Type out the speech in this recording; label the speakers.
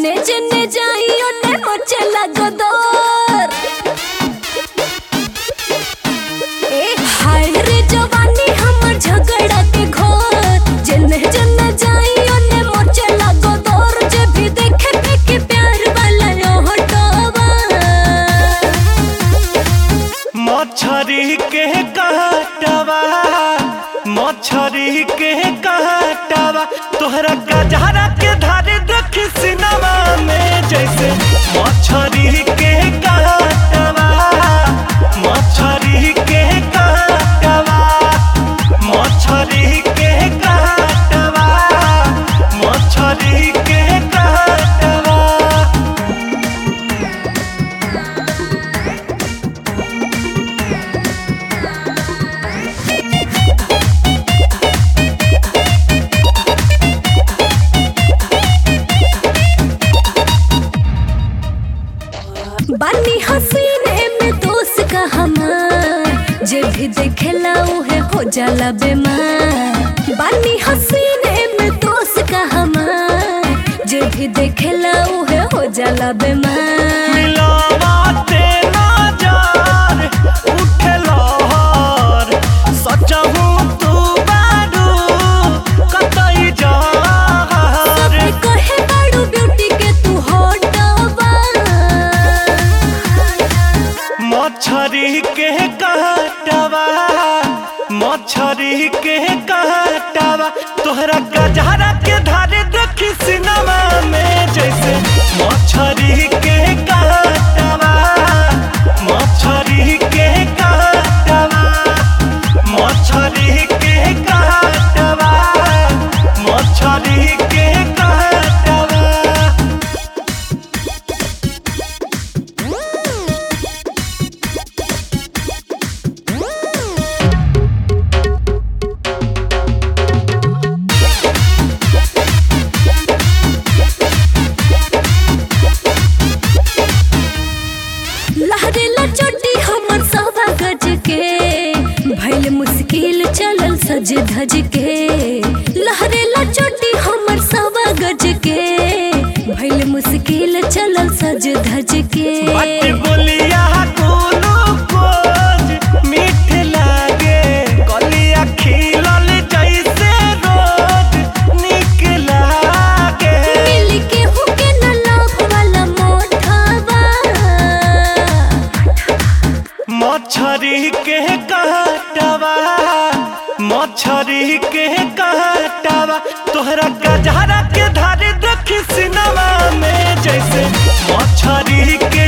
Speaker 1: जेने जेने जाई ओने मचे लगो दौर। ए हाय रे जवानी हमर झगड़ा के घोर, जेने जेने जाई ओने मचे लगो दौर। जे भी देखे के प्यार वाला हटवा,
Speaker 2: मछरी के काटवा, मछरी के काटवा तोहरा गजहरा के धारे देखी सिनेमा में जैसे। मछरी के काटवा, मछरी के काटवा, मछरी के काटवा, मछरी के काटवा।
Speaker 1: बानी हसीने में दोस्त का हमार, जे भी देखेला उहे हो जाला बेमार। बानी हसीने में दोस्त का हमार, जे भी देखेला उहे हो जाला बेमार।
Speaker 2: मिलावाते नजर उठे लहर, सचहु तू बारू कतई जहर।
Speaker 1: कहे बारू ब्यूटी के तू हटवा,
Speaker 2: मछरी के काटवा, मछरी के काटवा तोहरा गजहरा के धारे देखी सिनेमा में जैसे। मछरी के काटवा, मछरी के काटवा, मछरी के काटवा, मछरी के काटवा।
Speaker 1: लहरेला चोटी हमर सवा गज के, भइल मुश्किल चलल सज धज के। लहरेला चोटी हमर सवा गज के, भइल मुश्किल चलल सज धज के।
Speaker 2: बात बोलिया कोनो कोज मीठ लागे, कलिया खिलल जैसे रोज निक लागे।
Speaker 1: मिल के हुके न लाभ वाला मोठवा,
Speaker 2: मछरी के काटवा, मछरी के काटवा तोहरा गजहरा के धारे देखी सिनेमा में जैसे। मछरी के